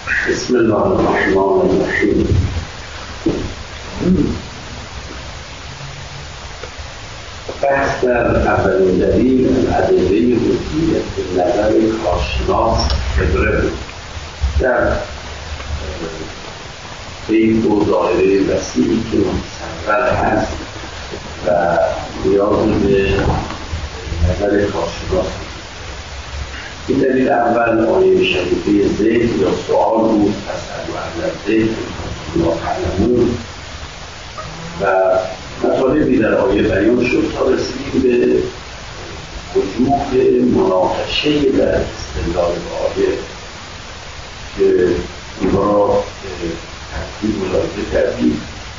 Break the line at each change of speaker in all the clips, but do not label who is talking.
بسم الله الرحمن الرحیم. بحث در اولین دلیل الادله وجودیت نظر کارشناس خبره بود. در این دو دایره وسیعی که متصور هست و نیاز به نظر کارشناس. این دلیل اول آیه شریفه ذکر یا سؤال بود، فاسألوا اهل الذکر ان کنتم لا تعلمون، و مطالبی در آیه بیان شد تا رسیدیم به وجوب مناقشه در استدلال آیه که اینها را ترتیب ملاحظه کردیم.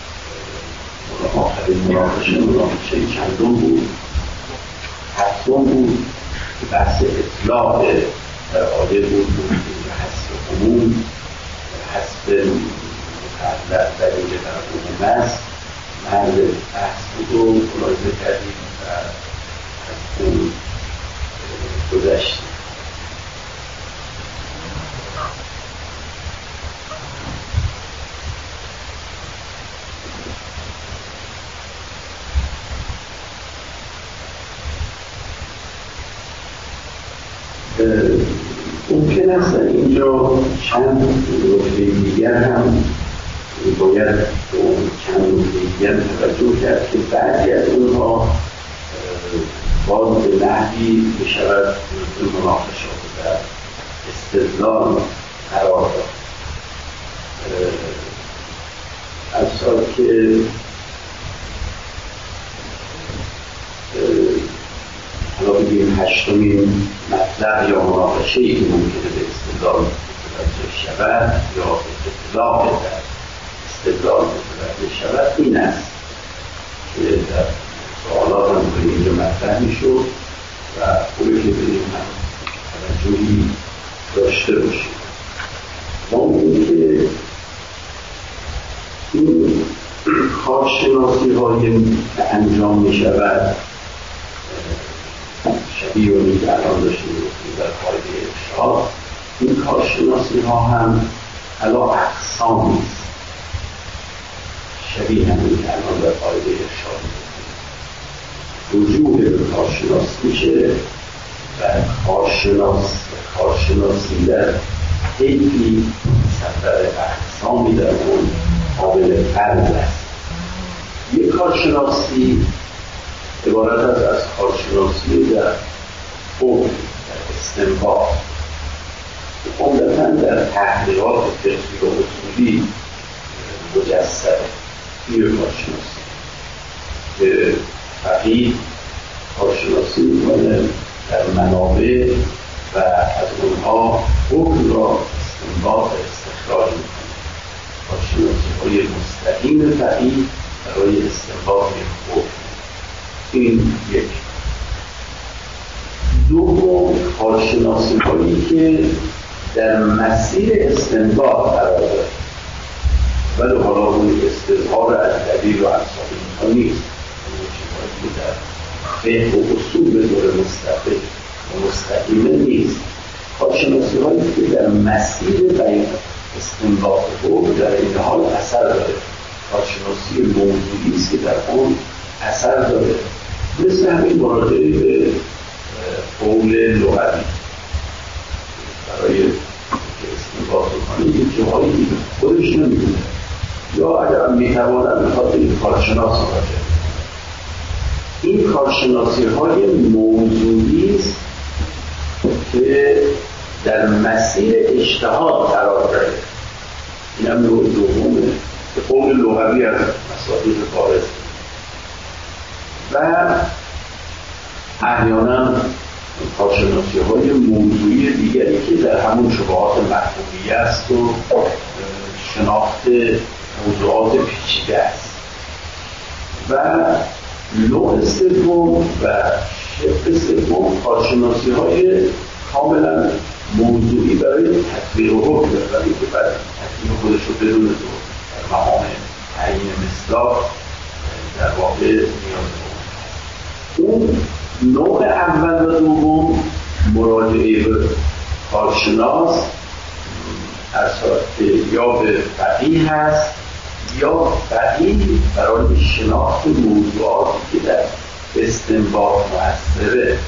آخرین مناقشه چندم بود؟ هفتم بود که بحث اطلاق در آیه بود به حسب عموم، حسب متعلق در اینجا در عموم است. محل بحث بود و ملاحظه کردیم و از اون گذشتیم. ممکن است اینجا چند نکته دیگر هم باید به اون چند نکته دیگر توجه کرد که بعضی از اونها باز به نحوی می شود مورد مناقشات در استدلال قرار داد. از سال که حالا بگیم هشتمین مطلب یا مناقشه‌ای که ممکنه به استدلال متوجه شود یا اطلاق در استدلال متوجه شود این است که در سوالات هم کنیم اینجا مطرح میشد و خوبه که بریم هم توجهی داشته باشیم. ما میگیم که این کارشناسی هایی که انجام میشود شبیه و نیز الان داشتیم در قاعده ارشاد، این کارشناسی ها هم علا اقسام است، شبیه همین که الان در قاعده ارشاد رجوع به کارشناس میشه و کارشناسی در حیثی سفر اقسامی در اون قابل فرض است. یک کارشناسی عبارت از کارشناسی در حکم، در استنباط، عمدتاً در تحقیقات فقهی و اصولی مجسده. این کارشناسی که فقیه کارشناسی می‌کنه در منابع و از اونها حکم را استنباط و استخراج می‌کنه. کارشناسی‌های مستقیم فقیه برای استنباط حکم. این یک. دوم، کارشناسی هایی که در مسیر استنباط قرار دارد، ولی حالا اون استظهار از دلیل و امثال اینها نیست. اون چیزهایی که در فقه و اصول به طور مستقل و مستقیمه نیست. کارشناسی هایی که در مسیر بیان استنباط حکم در این حال اثر داره. کارشناسی موضوعی است که در اون اثر داره. مثل همین مراجعه به قول لغوی برای استنباط کنه یک جاهایی خودش نمیدونه یا اگر میتواند میخواد این کارشناس مراجعه. این کارشناسی های موضوعی است که در مسیر اجتهاد قرار داره. این هم نوع دومه که قول لغوی از مصادیق بارز و احیانا کارشناسی های موضوعی دیگری که در همون شبهات مفهومی است و شناخت موضوعات پیچیده است. و نوع سوم و شق سوم کارشناسی های کاملا موضوعی برای تطبیق حکم، برای که بعد تطبیق خودش رو بدون در مقام تعیین مصداق در واقع نیاز اون نوع اول و دوم مراجعه به کارشناس اصلا که یا به فقیه هست یا فقیه برای شناخت موضوعاتی که در استنباط مؤثره.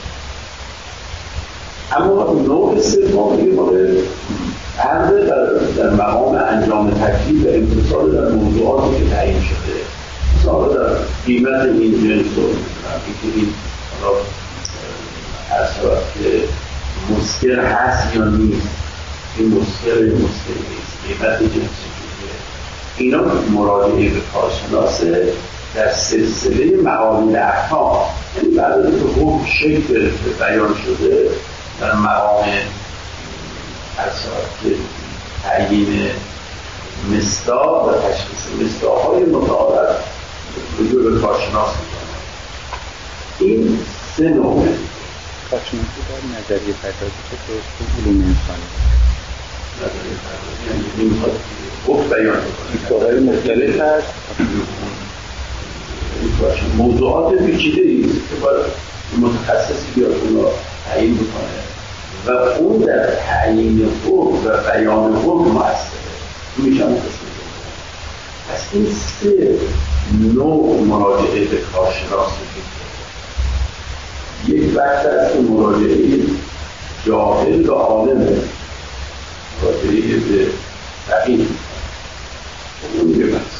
اما نوع سوم این مورد عرض در مقام انجام تکلیف و امتصال در موضوعاتی که تعیین شده، مثلا در قیمت این جنس رو این اصلا که مسکر هست یا نیست، این مسکر نیست، قیمت جنس جوریه، اینا مراجعه به کارشناسه در سلسله معامل احکام، یعنی بعد از که حکم شکل بیان شده در مقام که تعیین مصداق و تشخیص مصداق‌های متعارف رجوع به کارشناس می‌کنه. این سه نوعه.
کارشناسی در نظریه پردازی که تو علوم انسانی
نظریه پردازی یعنی می‌خواد حکم بیان کنه.
دیدگاه‌های مختلف هست.
موضوعات پیچیده‌ای است که باید متخصصی بیاد اون را تعیین بکنه و اون در تعیین حکم و بیان حکم مؤثره. این میشه مقصد. پس این سه نوع مراجعه به کارشناس یک وقت است که مراجعه جاهل و عالمه، مراجعه به فقیه، اون یه بحث.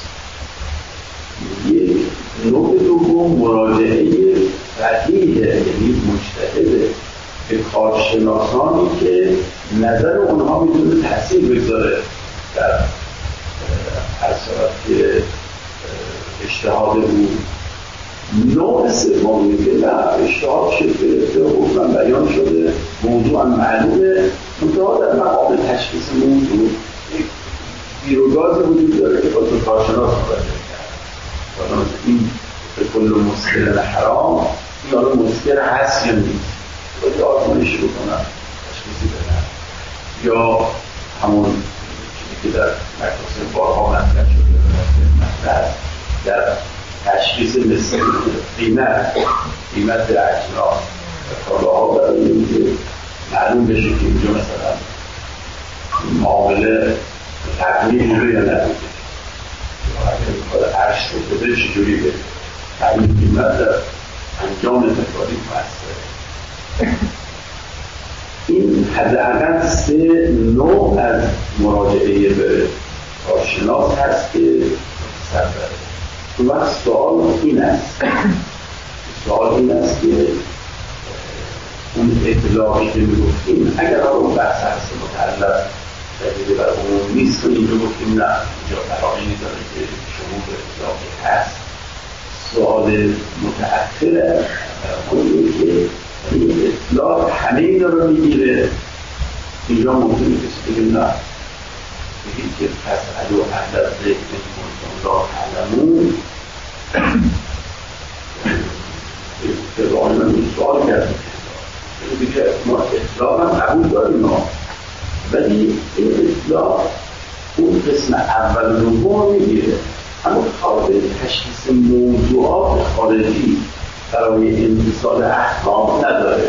یک نوع دوم مراجعه فقیه، یعنی مجتهده به کارشناسانی که نظر اونها میتونه تأثیر بگذاره در اثرات اجتهاد او. نوع سومی که در اجتهاد شکل گرفته و حکم بیان شده، موضوع معلومه، منتها در مقام تشخیص موضوع گیروگازی وجود داره که باید کارشناس مراجعه کرد. این به کل مسکر حرام، این حالا مسکر هست یا نیست، باید آزمایش بکنن، تشخیصی بدن، یا همون چیزی که در مکاسب بارها مطرح شده در تشخیص مثل قیمت اجناس و کالاها برای اینکه معلوم بشه که اینجا مثلا معامله تقلیل بوده یا نبوده، یا اگر عرش رو بده چجوری بده، تعیین قیمت در انجام تکالیف مؤثره. این حداقل سه نوع از مراجعه به کارشناس هست که سر داره. اون وقت سوال این است که اون اطلاعی که میگفتیم اگر اون بحث هست متعلق دلیل بر عموم نیست و اینجا گفتیم نه، اینجا قرائنی داره که شمول اطلاعی هست. سوال متأخره اونی که این اطلاع همه اینا رو میگیره. اینجا ممکنه کسی بگیم نه، بگید که پس علو اهل ذکر کنتم لا تعلمون. فرعون من سوال کرد که ما اطلاع هم قبول داریم، ولی این اطلاع اون قسم اول دوم میگیره، اما قابل تشخیص موضوعات خارجی برای امتصال احکام نداره.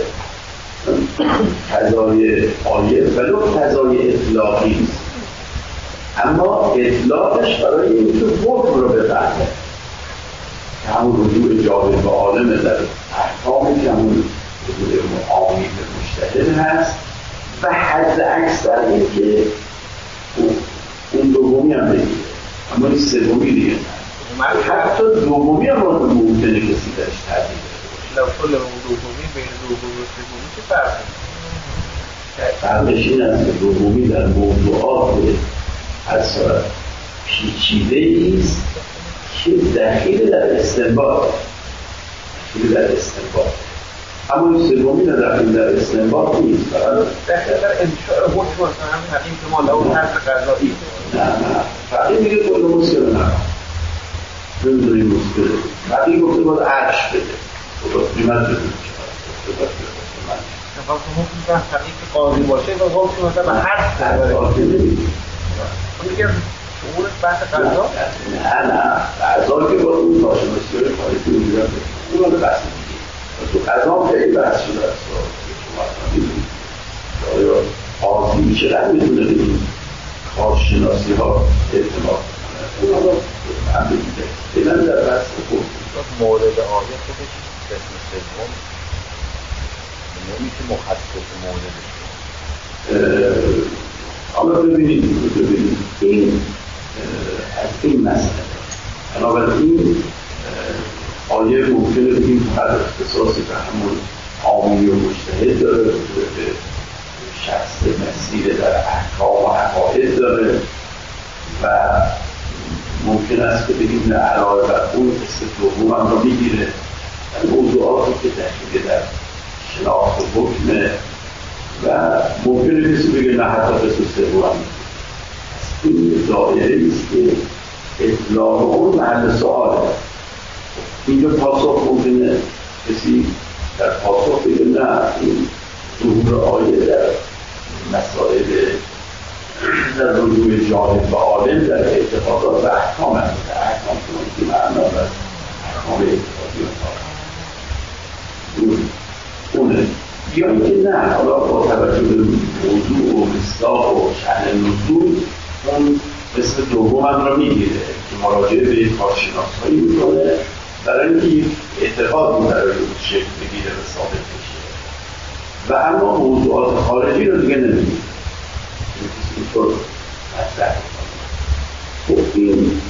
قضای آیه ولو قضای اطلاقی است، اما اطلاقش برای اینکه حکم رو بفهمه که همون رجوع جاهل به عالم در احکامی که همون رجوع معامی به مجتهد هست و حد اکثر این که اون دومی هم بگیره، اما این سومی دیگه حتی دومی هم ممکنه کسی درش تردید
لو کل دومی بین دومی و سومی چه فرقی؟
فرقش این است که دومی در موضوعات اثر پیچیده است که دخیل در استنباط، اما این سومی دخیل در استنباط نیست،
دخیل در انشاء حکم مثلا همین حقیم که ما لو حرف قضایی
نه فقیه میگه کل مسکر نه، نمیدونی مسکره، فقیه گفته باید عرش بده و باید قیمت بده،
نفاق حکم میکنم فقیه که قاضی باشه و حکم مثلا به حرف داره میگم امورش بحث قضا؟
نه قضا که با اون باشه مسکر خواهیتی رو بیرم اون رو بحث میگه تو قضا خیلی بحث شده است شما اصلا میدونید آیا قاضی چقدر میتونه بگیم شناسی ها اعتماد کنند. اونا رو هم بگیده دیدن در بحث خود
مورد آیه خودش قسم سوم نمیشه مخصص موردش.
حالا ببینید این از این مسئله بنابراین آیه ممکنه بگیم هر اختصاصی به همون عامی و مجتهد داره، به شخص مسیر در احکام و عقاید داره و ممکن است که بگیم نه علاوه بر اون قسم دوم هم رو میگیره در موضوعاتی که دقیقه در شناخت و حکمه و ممکنه کسی بگه نه حتی قسم سوم هم این دایره ایست که اطلاق اون محل سؤاله. اینجا پاسخ ممکنه کسی در پاسخ بگه نه این ظهور آیه در مسائل در رجوع جاهل و عالم در اعتقادات و احکام هست. احکام که معنا از احکام اعتقادی و اونه یا اینکه نه حالا با توجه به موضوع و مصداق و شأن نزول اون قسم دوم هم را میگیره که مراجعه به یک کارشناسایی میکنه برای اینکه یک اعتقاد برای شکل بگیره و ثابت بشه و اما موضوعات خارجی رو دیگه نمیگیره. اینطور مطرح میکنه. این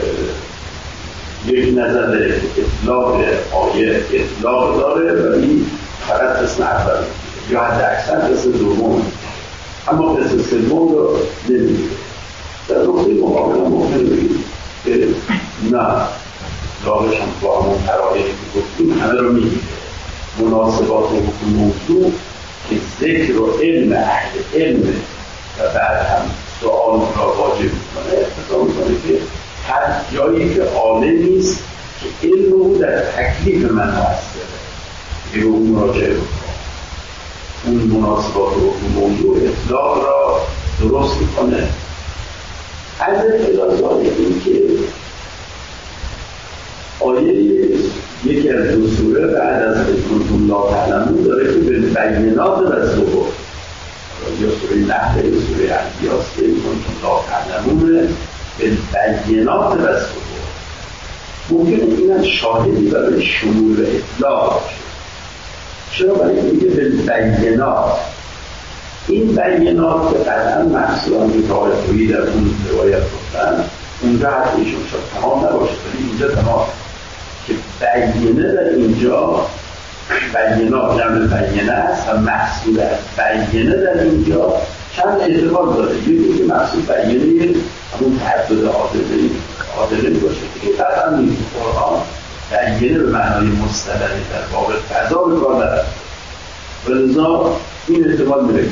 یک نظر اطلاق آیه اطلاق داره ولی فقط قسم اول یا حتی اکثر قسم دوم اما قسم سوم رو نمیگیره. در نقطه مقابل ممکن بگیم که نه اطلاقش هم با همون قرائنی که گفتیم همه رو میگیره. مناسبات و حکم موضوع که ذکر و علم اهل علم و بعد هم سؤال را واجب میکنه اقتضا میکنه که هر جایی که عالم نیست که علم او در تکلیف من هسته که به اون مراجعه بکنه اون مناسبات و حکم موضوع اطلاق را درست میکنه. از اطلاعات این که آیه یکی از دو سوره بعد از کنتم لا تعلمون داره که به بینات رسول یا سوره نحل یا سوره انبیاء که کنتم لا تعلمون به بینات رسول ممکنه این از شاهدی برای شمول اطلاق باشه. چرا برای اینکه به بینات این بینات که قطعا محصولان که تاریخی در اون روایت گفتن اونجا حتی ایشون شاید تمام نباشه ولی اینجا تمام که بینه در اینجا بینات جمع بینه است و محصول بینه در اینجا چند اعتبار داره. یکی که محصول بینه همون تعدد عادله باشه که قطعا نیست. قرآن بینه به معنای مصطلحی در باب قضا به کار نداره و لذا این احتمال میره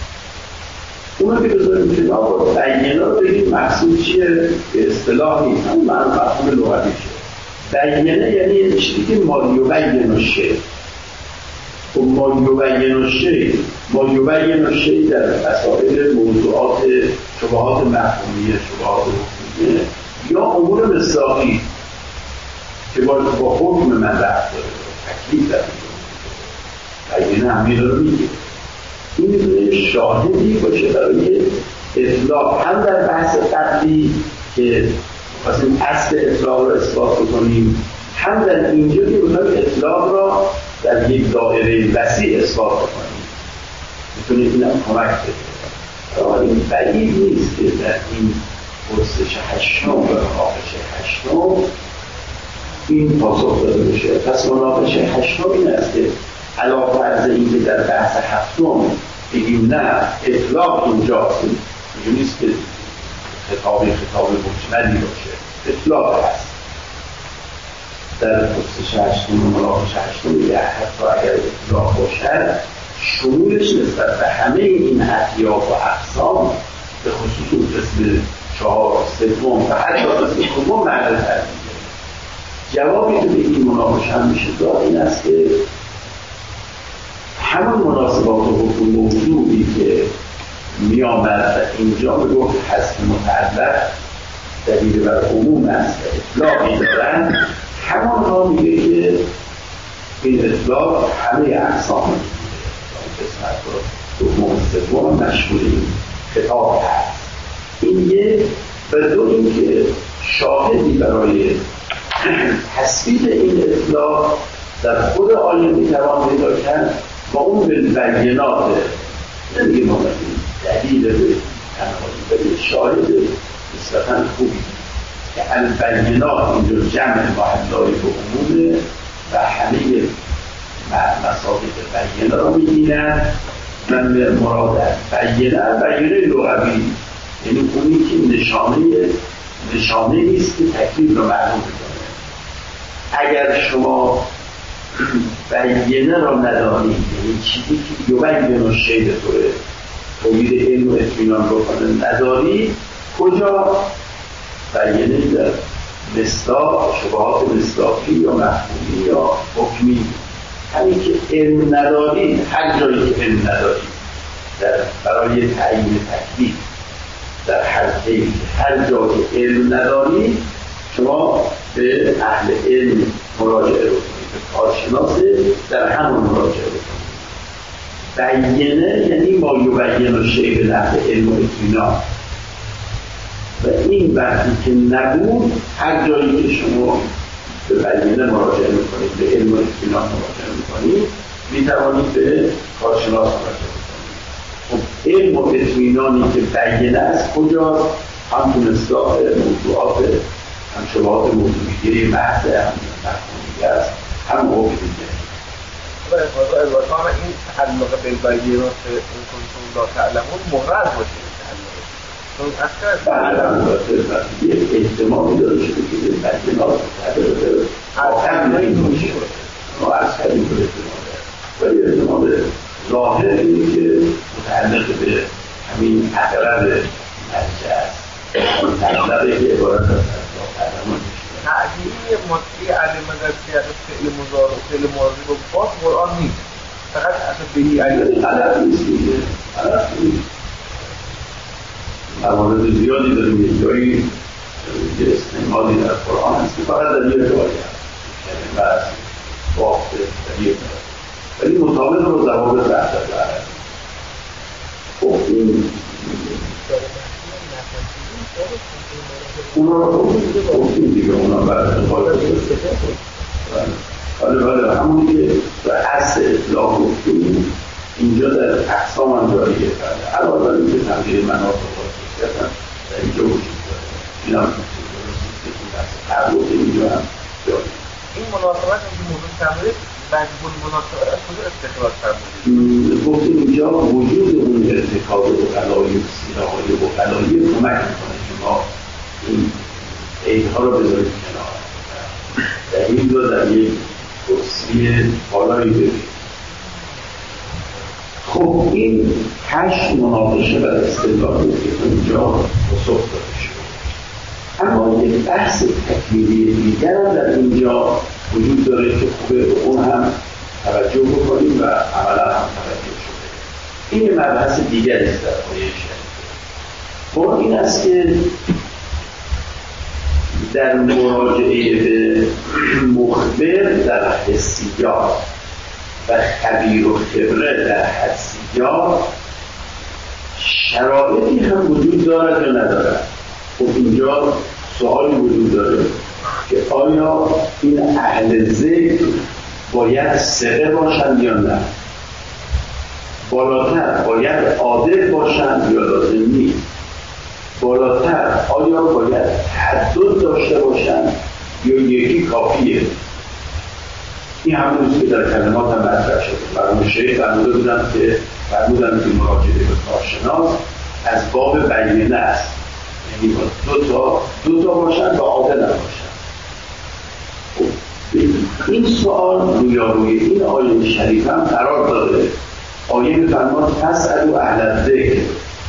اونو که بذاریم کنار با بینه رو بگیم محصول چیه به اصطلاح نیست هم مفهوم لغوی شه. بینه یعنی چیزی که مالیوبین الشیء و مالیوبین الشیء در مسائل موضوعات شبهات مفهومیه شبهات حکمیه یا امور مصداقی که با حکم من رفت داره تکلیف داره بینه همین رو میگه. این میتونه شاهدی باشه برای اطلاق هم در بحث قبلی که خواستیم اصل اطلاق رو اثبات کنیم هم در اینجا که میتونه اطلاق را در یک دایره وسیع اثبات کنیم میتونه این هم کمک بده. این بعید نیست که در این پرسش هشتم و مناقشه هشتم این پاسخ داده بشه. پس مناقشه هشتم این است که علاوه بر اینکه در بحث هفتم بگیم نه اطلاق اینجاست اینجا نیست که خطاب مجملی باشه اطلاق هست در پرسش هشتم و مناقشه هشتم یه حتی اگر اطلاق باشد شمولش نسبت به همه این اطیاف و اقسام به خصوص اون قسم 4 سوم و حتی قسم دوم معنی ترمیده. جوابی که به این مناقشه هم میشه داد این است که همون مناسبات و حکم موضوعی که می آمد و اینجا به گفت حذف متعلق دلیل بر عموم است اطلاقی دارن همون ها میگه که این اطلاق همه اقسام قسمت رو دوم سوم مشمول این خطاب هست این یک. و دو اینکه شاهدی برای تصویب این اطلاق در خود آیه میتوان پیدا کرد و اون به بینات نمیگه ما دلیل به تنهایی به شاهد نسبتا خوبی که البینات اینجا جمع محلای به عمومه و همه مسابق بینه را میگیرن. من مراد بینه لغوی یعنی اونی که نشانه نیست که تکلیف رو معلوم میکنه. اگر شما بینه را ندانید، یعنی چیزی که یبین الشیء به طور تولید علم و اطمینان رو کنه نداری، کجا بینه در مصداق، شبهات مصداقی یا مفهومی یا حکمی. همین که علم ندارید، هر جایی که علم ندارید برای تعیین تکلیف در هر جا که علم ندارید شما به اهل علم مراجعه بکنید، به کارشناس در همون مراجعه بکنید. بینه یعنی ما یبین الشیء به نحو علم و اطمینان و این وقتی که نبود هر جایی که شما به بینه مراجعه میکنید، به علم و اطمینان مراجعه میکنید، میتوانید به کارشناس مراجعه بکنید. خب علم و اطمینانی که بینه است کجاست؟ هم تو مصداق موضوعات، هم شبهات موضوعیگیری محض، هم مفهومی است، هم حکمیه.
البته این تعلق بالبینات این کنتون لا تعلمون محرز باشه.
یک احتمالی داره شده که به بینات آخر نمیشه ما از کردیم به احتماله، ولی احتمال ظاهر اینه که متعلق به همین اقرب نتیجه است. متعلقه که عبارت از
تعیین مطلعی علم در فعل مضارع و فعل ماضی و باز قرآن نیست، فقط اصلا بهی علم
غلط نیست دیگه، غلط نیست. موارد زیادی داریم، یک جایی یه استعمالی در قرآن هست که فقط در یه جایی هست، یعنی بس وقت در یک جایی، ولی مطابق رو ضوابط رفت داره. خب این اونا رو گفتیم دیگه، اونا برای خواهد بله همونی که در اصل اطلاق گفتیم اینجا در اقسام هم جاریه کرده. علاوه بر اینکه تمثیل مناطق خاصیت در اینجا وجود داره، این هم تعلق اینجا هم جاریه.
این مناسبت هم که موضوع تمرید مجبور مناسبت از کجا استخراج فرمودید؟
گفتیم اینجا وجود اون ارتکاب بغلایی و سیره‌های بغلایی کمک میکنه که ما این عیب‌ها رو بذاریم کنار، در این رو در یک کرسی بالایی ببینیم. خب این 8 مناقشه و استدلال که اینجا پاسخ داده شده. اما یک بحث تکمیلی دیگر هم در اینجا وجود داره که خوبه به اون هم توجه بکنیم و عملا هم توجه شده. این یه مبحث دیگری است در آیه شریفه. خب این است که در مراجعه به مخبر در حسیات و خبیر و خبره در حسیات شرایطی هم وجود دارد یا ندارد. خب اینجا سوالی وجود داره که آیا این اهل ذکر باید ثقه باشند یا نه؟ بالاتر باید عادل باشند یا لازم نیست؟ بالاتر آیا باید تعدد داشته باشند یا یکی کافیه؟ این همونیست که در کلمات هم مطرح شده. برای شیخ فرمودن که مراجعه به کارشناس از باب بینه است، یعنی دو تا باشند و عادل نباشند. این سوال روی این آیه شریف هم قرار داره. آیه می‌فرماد فاسألوا اهل الذکر.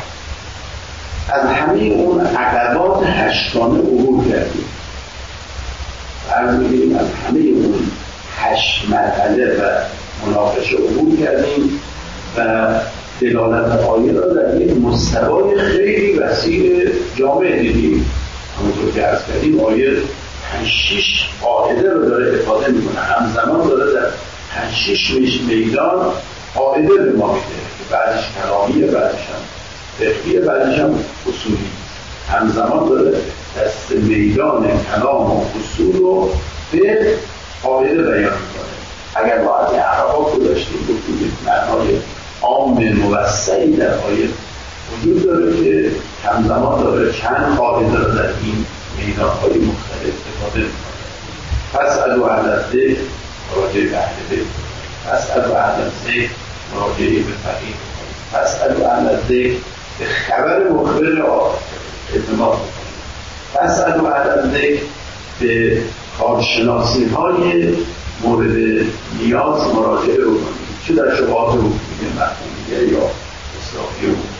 از همه اون عقبات 8گانه عبور کردیم. عرض می‌کنیم از همه اون 8 مرحله و مناقشه عبور کردیم و دلالت آیه را در یک مستوای خیلی وسیع جامع دیدیم. همونطور که عرض کردیم آیه 5-6 قاعده رو داره افاده میکنه، همزمان داره در 5-6 میدان قاعده به ما میده که بعدش کلامیه، بعدش هم فقهیه، بعدش هم اصولی. همزمان داره دست میدان کلام و اصول رو به قاعده بیان میکنه. اگر با از اعرابا رو داشتیم بکنیم معنای عام موسعی در آیه وجود داره که همزمان داره چند قاعده رو در این میدان‌های مختلف استفاده میکنه. پس از وحدته مراجعه به اهل بیت، پس از وحدته مراجعه به فقیه، پس از وحدته به خبر مخبر اعتماد میکنه، پس از وحدته به کارشناسی های مورد نیاز مراجعه رو کنیم، چه در شبهات حکومیه مفهومیه یا اصلاحی حکومیه.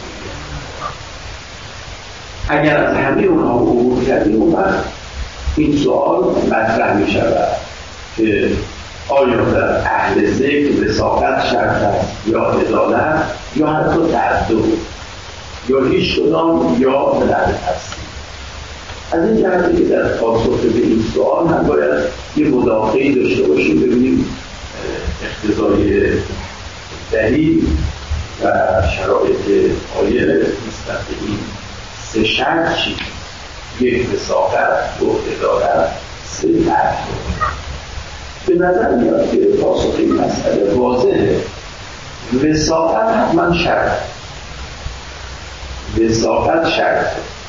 اگر از همه اونها عبور کردیم اون وقت این سوال مطرح می شود که آیا در اهل ذکر وثاقت شرط است یا عدالت یا حتی تعدد یا هیچ کدام یا بلد هست. از این جهتی که در پاسخ به این سوال هم باید یه مداخله‌ای داشته باشیم، ببینیم اقتضای دلیل و شرایط آیه نسبت به این سه شرط چی؟ یک وثاقت، دو عدالت، سه تعدد. به نظر میاد که پاسخ این مسئله واضحه. وثاقت حتما شرط، وثاقت شرط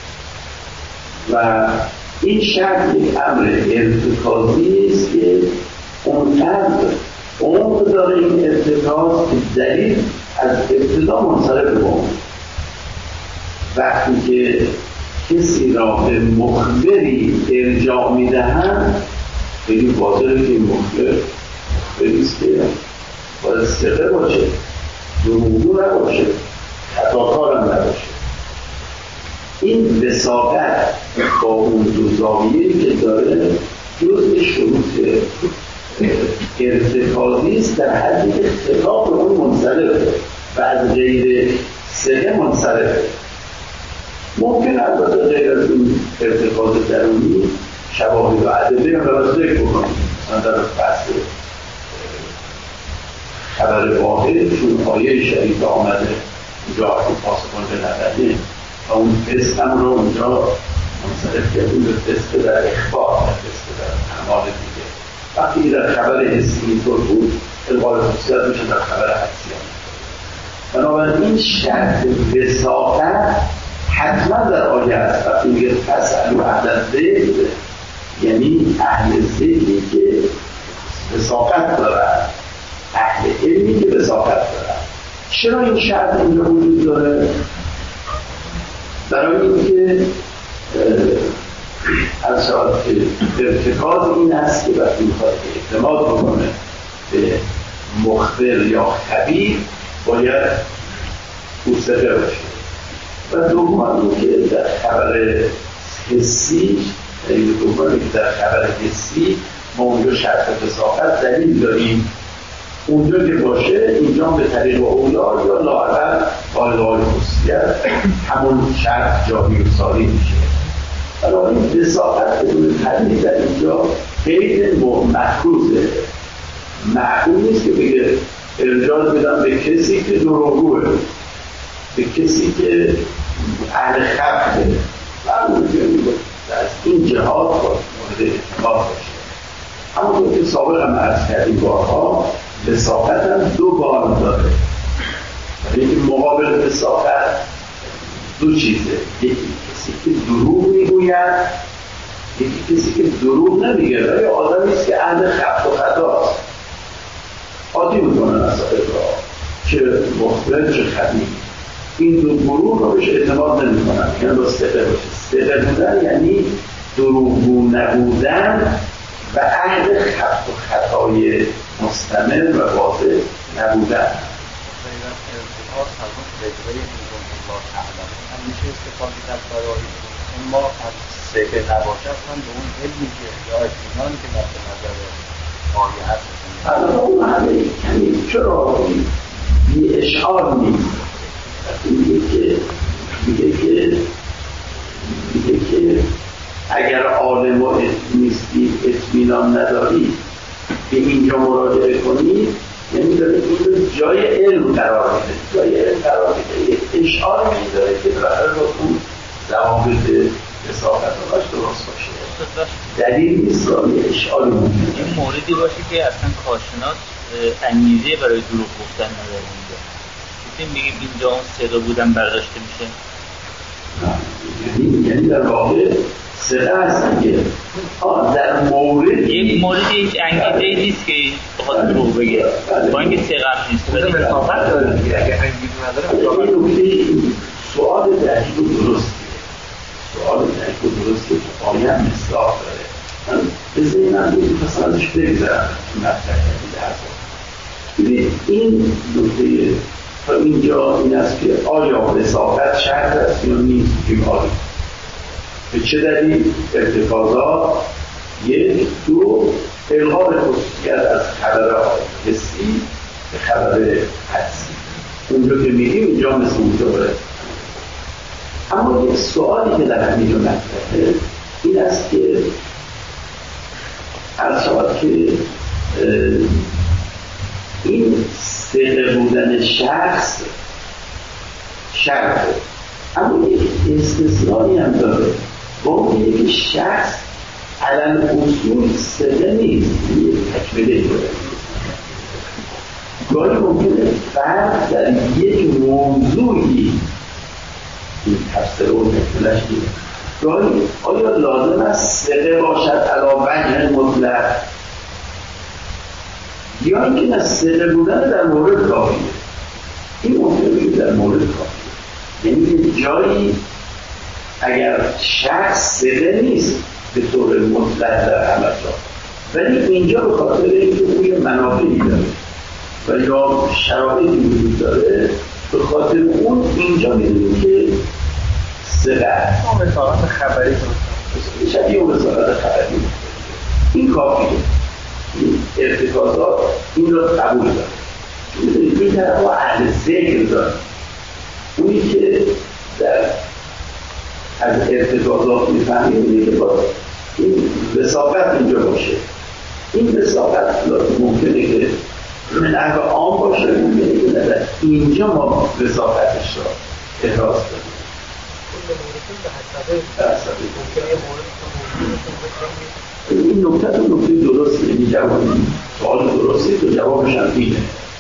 و این شرط یک امر ارتکازی است که اونقدر عمق داره این ارتکاز که دلیل از ابتدا منصرف به اون. وقتی که کسی را به مخبری ارجاع میدهند خیلی واضحه که این مخبری است که باید ثقه باشه، دروغگو نباشه، خطاکار هم نباشه. این وثاقت با اون دو زاویه‌ای که داره جزء شروط ارتکازی است در حدی که خطاب به اون منصرفه و از غیر ثقه منصرفه. ممکن البته غیر از این ارتکاز درونی شواهد و ادله هم را ذکر بکنیم. مثلا در بحث خبر واحد چون آیه شریف آمده اونجا پاسخون به ندهه و اون فسق رو اونجا منصرف کردیم به فسق در اخبار، فسق در اعمال دیگه. وقتی در خبر حسی اینطور بود القای خصوصیت میشه در خبر حسی هم. بنابراین این شرط وثاقت حتما در آیه است. وقتی میگه فسألوا اهل الذکر یعنی اهل ذکری که وثاقت دارن، اهل علمی که وثاقت دارن. چرا این شرط اینجا وجود داره؟ برای اینکه از شاید ارتکاز این است که وقتی میخواد اعتماد بکنه به مخبر یا خبیر باید موثقه باشه. و دوم که در خبر حسی در خبر حسی ما اونجا شرط وثاقت دلیل داریم، اونجا که باشه اینجا به طریق اولا یا لااقل قاعده خصوصیت همون شرط جاری و ساری میشه. بنابراین وثاقت بدون دلیل در اینجا غیر محفوظه. معقول نیست که بگه ارجاع بدم به کسی که دروغگوه، به کسی که اهل خبره. معلومه که در این جهات مورد اعتماد باشه. همونطور که سابق هم عرض کردیم بارها وثاقت هم دو بار داره. یکی مقابل وثاقت دو چیزه، یکی کسی که دروغ میگوید، یکی کسی که دروغ نمیگه ولی آدمی است که اهل خبت و خطاست، عادی میکنه مسائل را، چه مخبر چه خبیر. این دو گروه رو بهش اعتماد نمی‌کنن، یعنی با ثقه باشه. ثقه بودن یعنی دروغگو نبودن و اهل خبت و خطای مستمر و واضح نبودن.
همیشه استفاده در برای ما از ثقه نباشد هم به اون علمی که یا اطمینانی که مد نظر آیه هست.
الان اون همه کمی چرا بی اشعار نیست؟ میگه که اگر عالم و نیستی اطمینان نداری به اینجا مراجعه کنی، یعنی داره این جای علم قرار میده، جای علم قرار میده، یک اشعار میداره که بالاخره با اون ضوابط وساقت‌هاش درست باشه. دلیل نیست یه اشعاری ممکنه
این موردی باشه که اصلا کارشناس انگیزه برای دروغ گفتن نداره اینجا. میتونیم بگیم اینجا اون صدا بودن برداشته میشه؟
یعنی در واقع صدا هستن که در مورد
یک موردی هیچ انگیزه نیست که بخواد دروغ بگه با اینکه ثقت نیست
ولی مسافت داره دیگه. اگه انگیزه نداره
این سوال دقیق و درسته. سوال دقیق و درسته که آیم مصداق داره. من به ذهنم می‌خواستم ازش بگذرم مطرح کردید. این نکته تا اینجا این است که آیا وساقت شرط است یا نیست بیماری؟ به چه دلیل؟ ارتکازات یک، دو، الغای خصوصیت از خبر حسی به خبر حدسی. اونجا که میگیم اینجا مثل اونجا باید. اما یک سوالی که در همینجا مطرحه این است که عرض شود که این صدق بودن شخص شرطه، اما یک استثنایی هم داره با اون که شخص علل اصول صدق نیست، یک تکمله داره. گاهی ممکنه فرد در یک موضوعی این تفسیر و تکملش نیست. گاهی آیا لازم است صدق باشد علی وجه مطلق یا اینکه نه صدق بودن در مورد کافیه؟ این ممکنه بگیم در مورد کافیه، یعنی جایی اگر شخص صدق نیست به طور مطلق در عمل ولی اینجا به خاطر اینکه روی منافعی داره و یا شرایطی وجود داره به خاطر اون اینجا میدونیم که صدق
مثلا خبری
شبیه مثلا خبری این کافیه. این ارتکازات این را قبول داره. میدونید این طرف ها اهل ذکر داره، اونی که در از ارتکازات میفهمیم اینه که با این وساقت اینجا باشه. این وساقت ممکنه که نحو عام باشه، ممکنه که در اینجا ما وساقتش را احراز کنیم. این نکته تو نکته درسته، یعنی جواب سوال درسته تو جوابش هم اینه.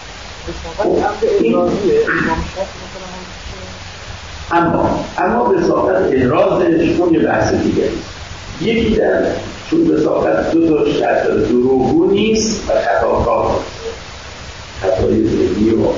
اما وساقت احرازش اون یه بحث دیگه است. یکی در چون وساقت دو تا شرط داره، دروغگو نیست و خطاکار نیست. خطای ذهنی و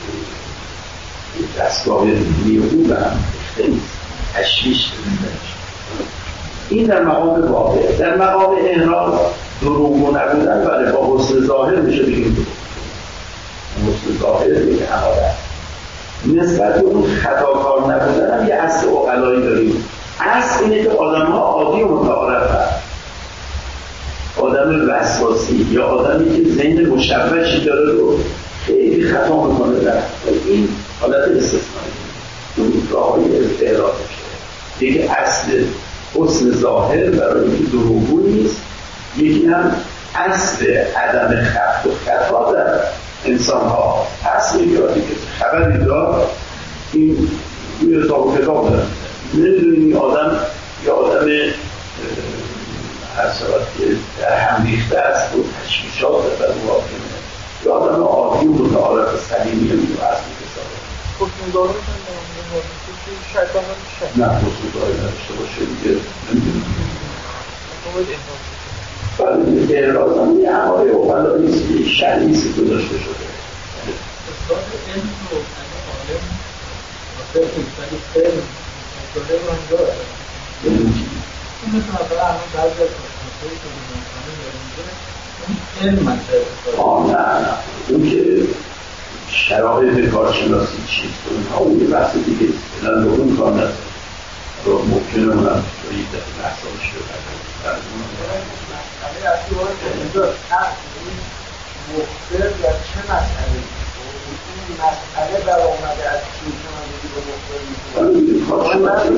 دستگاه ذهنی و او هم نیست، تشویش نیست. این در مقام واقع. در مقام احراز دروغگو نبودن ولی با حسن ظاهر میشه بگیم حسن ظاهر میگه حمالت نسبت به اون خطاکار نبودن هم یه اصل عقلایی داریم. اصل اینه که آدم ها عادی و متعارفن، آدم وسواسی یا آدمی که ذهن مشوشی داره رو خیلی خطا میکنه در این حالت استثنایی. اون راههای احراز میشه. یکی اصل حسن ظاهر برای اینکه دروغگو نیست، یکی هم اصل عدم خط و خطا در انسان ها هست. میگردی که خبری دار این روی حساب و کتاب دارم نمیدونی آدم یا آدم هر صورت که در هم ریخته است و تشویشات در مواقعه یا آدم عادی و متعارف سلیمی هم رو اصل کتابه
خودمون شیطان نمیشه
نه خودمون نمیشه باشه دیگه نمیدونی بله احراز هم یه اعمال اوقلا نیست که شریعی که داشته شده
اصلاح علم رو عالم واسه ولی علم مطالعه رو هم داره این مثل مثلا همون بعضی از مطالعه که مطالعه داره اینجا علم مطالعه
نه اون که شرایط کارشناسی چیست اونها اون یه بحث دیگه الان به اون کار نداره رو ممکنه اونم توی بحثان شده
مسئله اصلی باید اینجا مخبر در چه مسئله این مسئله در آمده از چیز نمازی به مخبر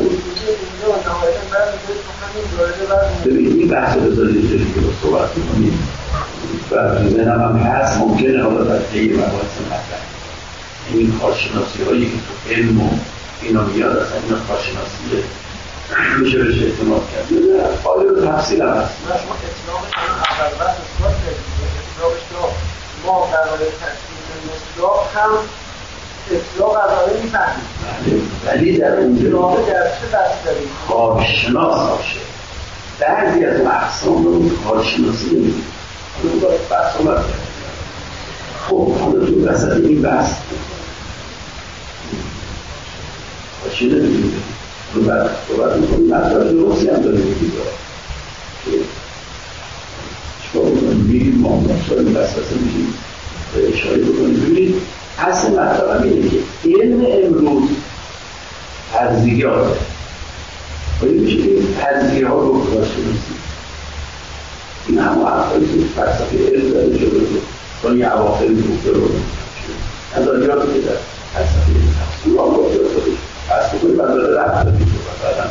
ببینید این بحث بذارید جایی که رو صحبت میکنیم و ذهنم هم هست ممکنه حالا در طی مباحث مطرح این کارشناسی هایی که تو علم و اینا میاد اصلا اینا کارشناسی میشه بهش اعتماد کرد. قالب تفصیل هم هست.
شما اطلاقش اول بس اثبات کردید، اطلاقش ما در مورد تصمیم مطلق هم اطلاق از آنه میفهمید،
ولی در اونجا
در چه بستری؟
کارشناس باشه. بعضی از اقسام رو کارشناسی نمیدید. حالا باید بحث آمد کرد. خب حالا تو وسط این بحث چی نمیدید؟ رو باید میکنیم مطلب درستی هم داره میدید. چکار بکنیم؟ میگیم ما مطلب وسط میشیم اشاره بکنیم. ببینید اصل مطلب هم اینه که علم امروز فرضیاته. باید میشه که فرضیه ها رو کارشناسی، این همه حرفایی که فلسفه علم داره شده رو با یه اواخر گفته رو نظریاتی که در فلسفه علم هست رو هم گفته رو بس بکنیم و داره رفت داریم و بعدم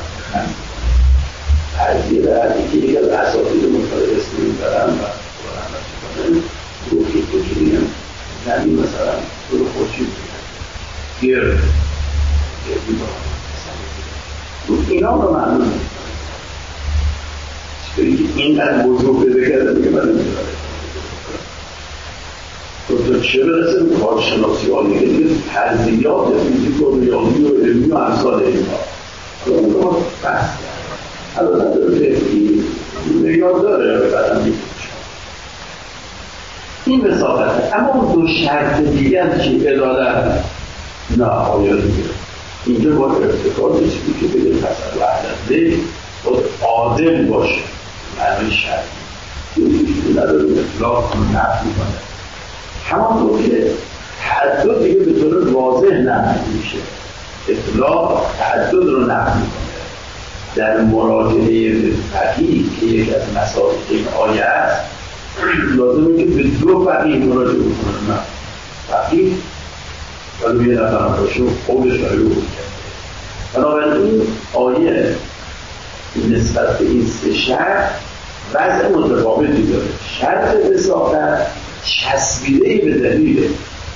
فرضیه در یکی دیگه از اساتید مطالعه اسم میبرم و رحمت کنن گفت که کجوری هم زمین مثلا تو رو خورشید گرد اینا رو معنی نمی‌کنه. اینقدر بزرگ پیدا کرده دیگه من نمی‌دونم. تو چه برسه به کارشناسی ها دیگه فرضیات فیزیک و ریاضی و علمی و امثال اینها. حالا اون رو بحث کرد. البته داره این معیار داره بعدا میگه. این مسافته. اما اون دو شرط دیگر که عدالت نه آیا دیگه اینجا با ارتکار چیزی که بگه پس وحدت باید عادل باشه معنی شرطی این نداره اطلاق کنه نفت میکنه همانطور که تعدد دیگه به طور واضح نفت میشه اطلاق تعدد رو نفت میکنه در مراجعه فقیه که یک از مسائل این آیه است لازمه که به دو فقیه مراجعه کنه نه فقیه ولی یه نفر هم باشه قولش رو رو کرده بنابراین آیه نسبت به این سه شرط وضع متفاوتی داره شرط وساقت چسبیده‌ای به دلیل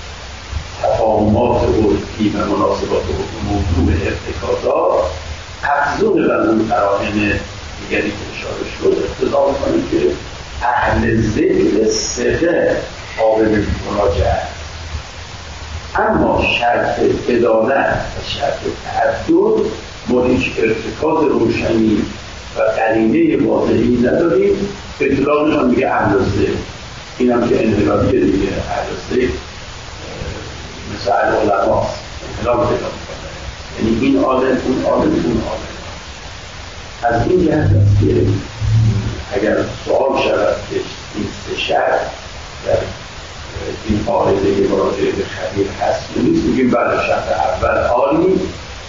تفاهمات عرفی و مناسبات موضوع ارتکازات افزون بر اون قرائن دیگری که اشاره شد اقتضا می‌کنه که اهل ذکر صدق قابل مراجعه اما شرط عدالت و شرط تعدد ما هیچ ارتکاز روشنی و قرینه واضحی نداریم اطلاقش هم میگه اهل ذکر این هم که انحلابیه دیگه اهل ذکر مثل علماست انحلاب پیدا میکنه یعنی این عالم اون عالم اون عالم از این جهت است که اگر سوال شود که این سه شرط در این قاعده مراجعه به خبیر هست نیست میگیم بله شرط اول عالی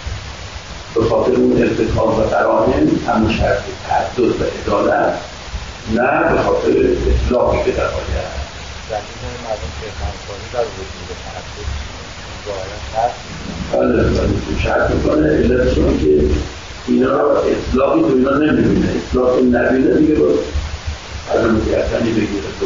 به خاطر اون ارتکاز و قرائن اما شرط تعدد و عدالت نه به خاطر اطلاقی که در آیه هست
در این مردم که همکاری در وجود تعدد ظاهرا هست
بله شرط میکنه علت چون که اینا اطلاقی تو اینا نمیبینه اطلاق نبینه دیگه باید از اون متعطنی بگیره تو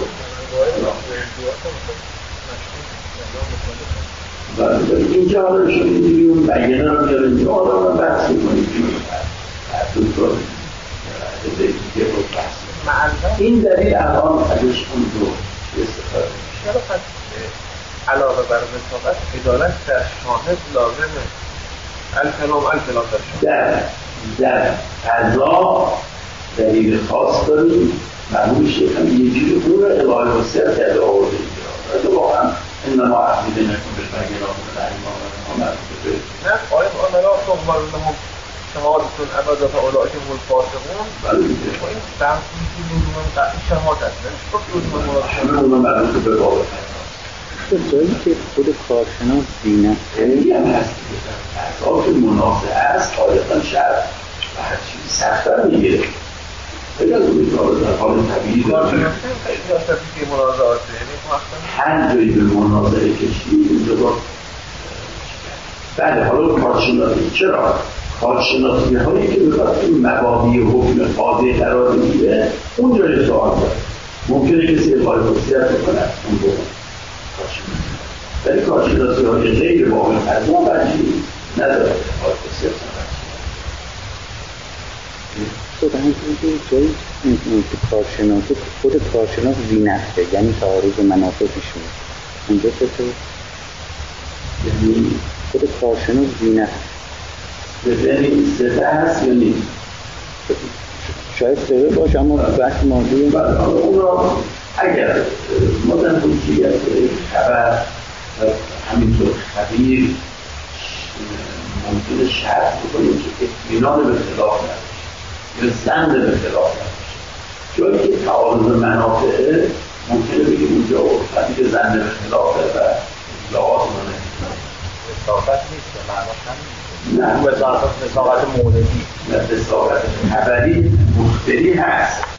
بله اینجا حالا شما اینجوری اون بیانه رو میاره اینجا آدم رو بحث میکنید تعدد رو دیگه رو بحث این دلیل الان ازش اون رو استفاده میشه
علاوه بر وساقت عدالت در شاهد لازمه الکلام
در قضا دلیل خاص داریم معلوم شیخ هم یکی رو رو الهی وسیعت کرده آورده اینجا و واقعا انما عقیده نکن به بگیران و لحیمان و نامت بده
نه آیت آملا تقبل لهم شهادتون ابدا اولئک هم الفاسقون
بله دیگه
این بحثی که لزوما قطعی شهادت نمیشه لزوما مراد
همه اونا معلوم به بابت
جایی که خود کارشناس دینه
خیلی هم هست که در احضاب منازعه است قایقا شرط و هر چیزی سختر میگیره خیلی از اون کار در حال طبیعی داریم هر جایی به منازعه کشید اینجا با بله حالا کارشناسی چرا؟ کارشناسی هایی که بخواد این مبادی حکم قاضی قرار میگیره اون جای سوال داره ممکنه کسی اقای وصیت بکنه اون رو ولی کارشناسی های غیر واقع از ما بچی نداره اقای وصیت
خود همچنین جایی که کارشناسه خود کارشناس زینفته، یعنی تعارض منافع پیش میاد اونجا چطور؟
یعنی
خود کارشناس زینفت
ببینید سده هست یا نیست؟
شاید سده باشه اما بحث موضوع
اون را اگر ما در حجیت خبر و همینطور خبیر ممکنه شرط بکنیم که اطمینان به خلاف نباشه یا زن به خلاف نباشه. جایی که تعارض منافعه ممکنه بگیم اونجا وقتی که زن به خلافه و اطلاعات منافعه
وساقت نیست به معناش همین
نه
وساقت موردی
نه وساقت خبری مخبری هست